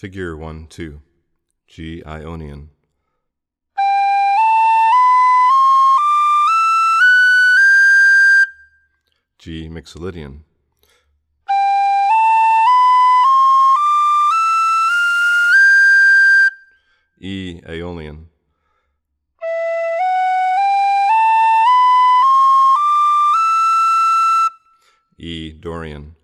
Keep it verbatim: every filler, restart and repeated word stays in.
Figure one two, G Ionian. G Mixolydian. E Aeolian. E Dorian.